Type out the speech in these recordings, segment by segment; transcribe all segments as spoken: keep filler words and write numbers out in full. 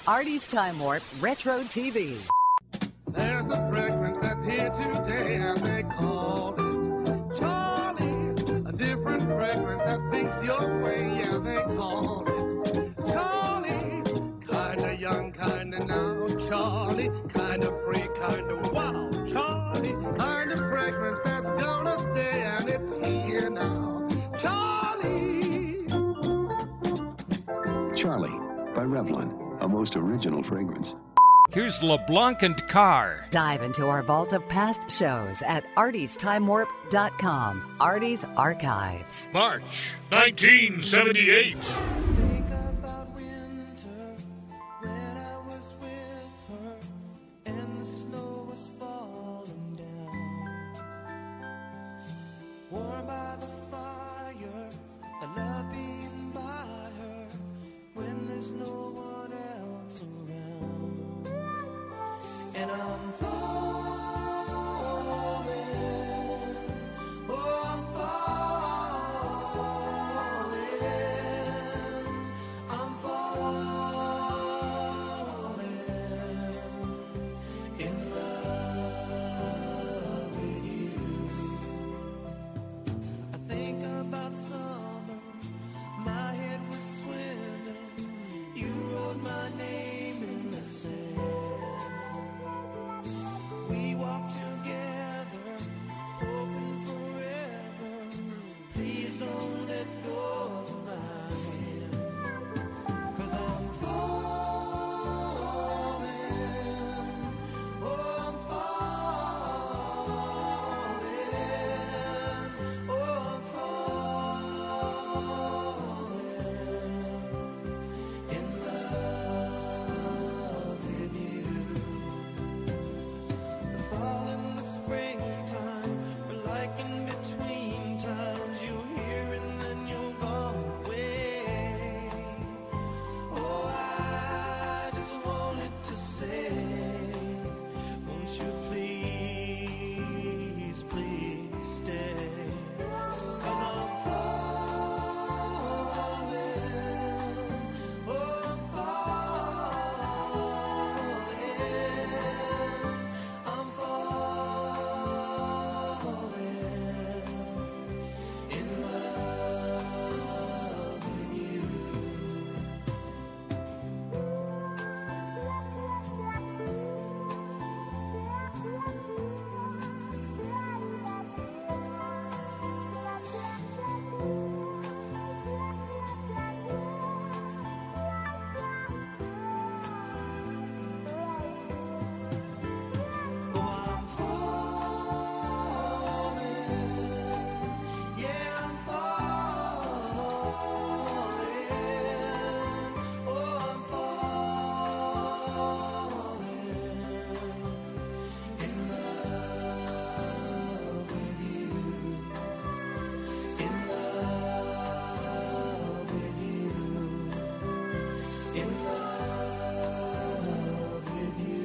Artie's Time Warp Retro T V. There's a fragrance that's here today, and they call it Charlie. A different fragrance that thinks your way, yeah, they call it Charlie. Kinda young, kinda now, Charlie. Kinda free, kinda wow, Charlie. Kind of fragrance that's gonna stay, and it's here now, Charlie. Charlie by Revlon, a most original fragrance. Here's LeBlanc and Carr. Dive into our vault of past shows at arties time warp dot com. Artie's Archives. March nineteen seventy-eight. Think about winter when I was with her and the snow was falling down. Warm by the fire, I love being by her when there's no one else around. And I'm falling, oh I'm falling, I'm falling in love with you. I think about summer, my head was swimming, you wrote my name in the sand. We walked together, hoping forever. Please don't let go of my hand. 'Cause I'm falling, oh I'm falling, oh I'm falling in love with you. The fall and the springtime, we're like in between times. You're here and then you're gone away. Oh, I just wanted to say, won't you please, please stay? 'Cause I'm falling, oh I'm falling, I'm falling in love with you. Oh, I'm falling, yeah, I'm falling, oh, I'm falling in love with you, in love with you, in love with you.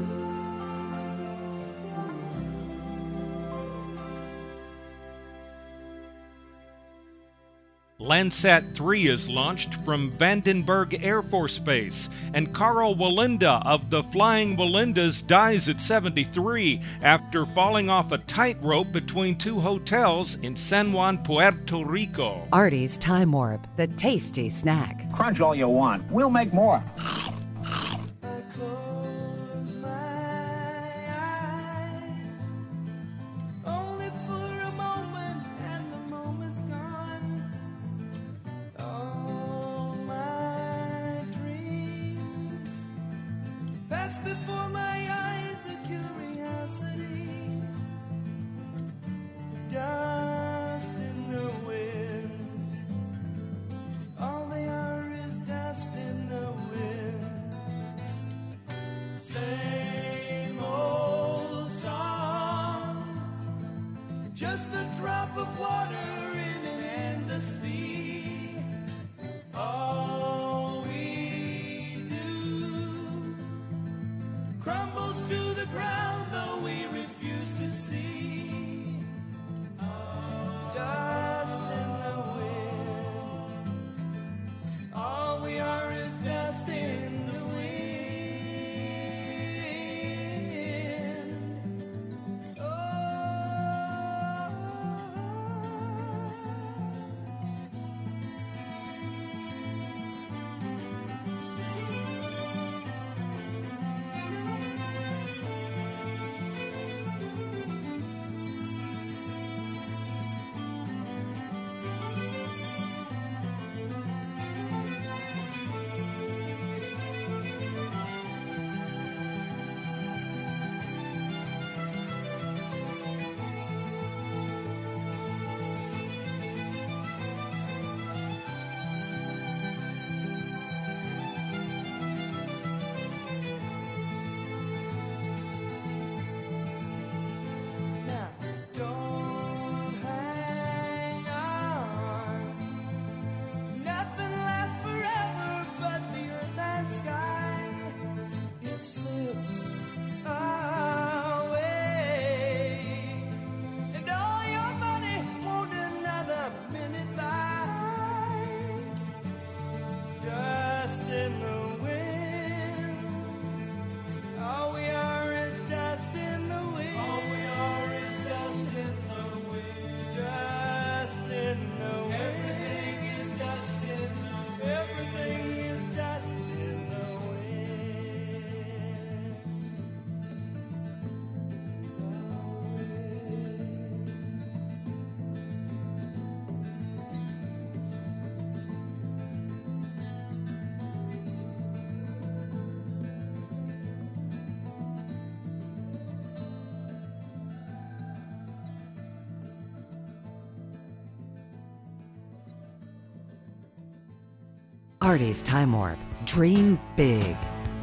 Landsat three is launched from Vandenberg Air Force Base, and Carl Walenda of the Flying Walendas dies at seventy-three after falling off a tightrope between two hotels in San Juan, Puerto Rico. Artie's Time Warp, the tasty snack. Crunch all you want. We'll make more. I close my eyes, only for a moment, and the moment's gone. All my dreams pass before my eyes, a curiosity, dust in the wind. All they are is dust in the wind. Same old song, just a drop of water in an endless sea. All we do crumbles to the ground, though we refuse to see. Dust in the wind. All we are is dust in the wind. Artie's Time Warp. Dream big.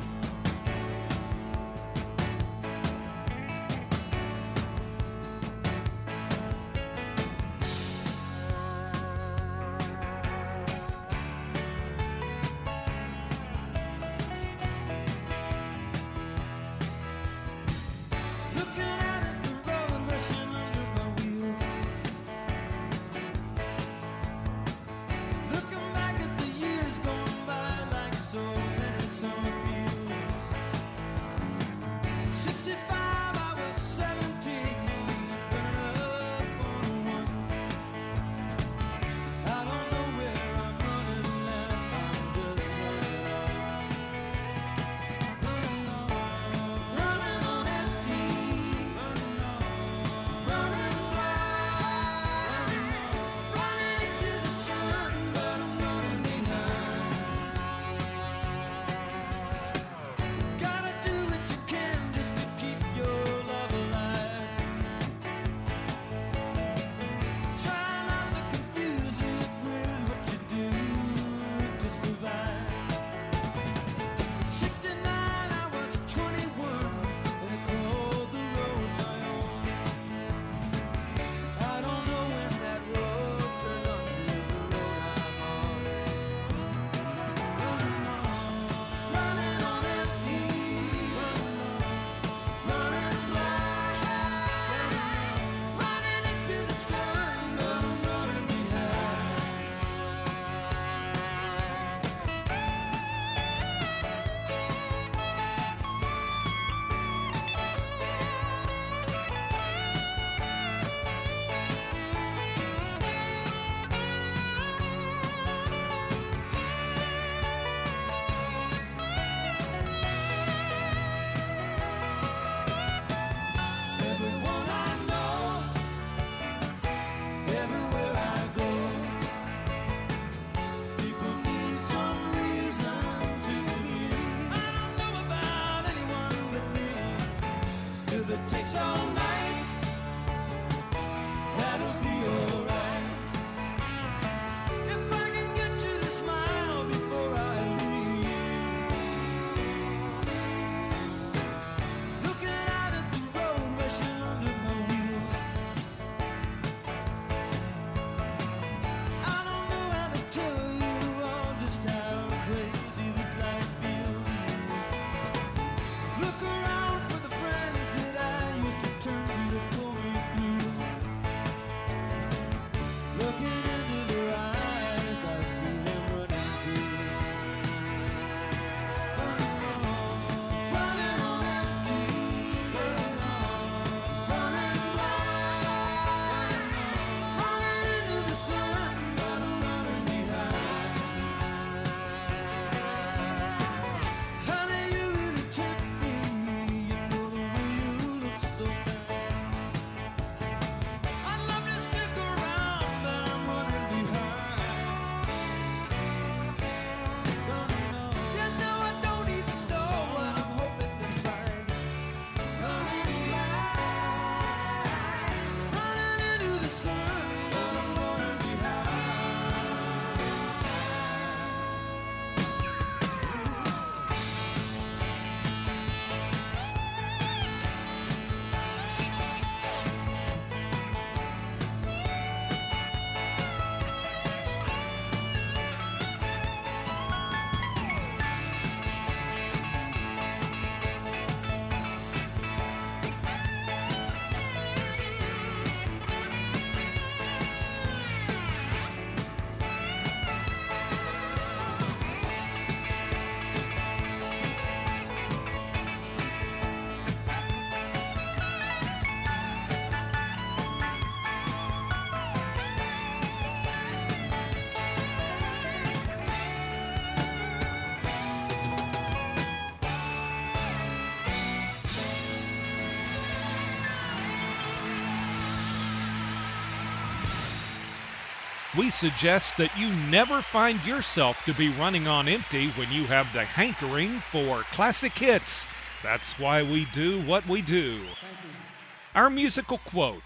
We suggest that you never find yourself to be running on empty when you have the hankering for classic hits. That's why we do what we do. Our musical quote: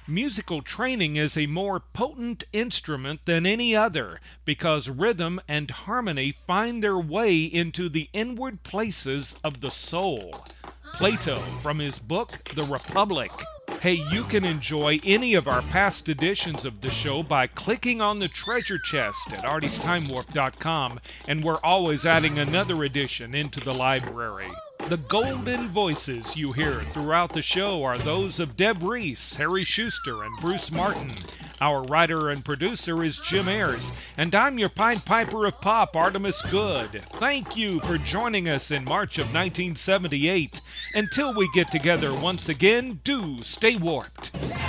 Musical training is a more potent instrument than any other because rhythm and harmony find their way into the inward places of the soul. Plato, from his book, The Republic. Hey, you can enjoy any of our past editions of the show by clicking on the treasure chest at arties time warp dot com, and we're always adding another edition into the library. The golden voices you hear throughout the show are those of Deb Reese, Harry Schuster, and Bruce Martin. Our writer and producer is Jim Ayers, and I'm your Pied Piper of Pop, Artemis Good. Thank you for joining us in March of nineteen seventy-eight. Until we get together once again, do stay warped.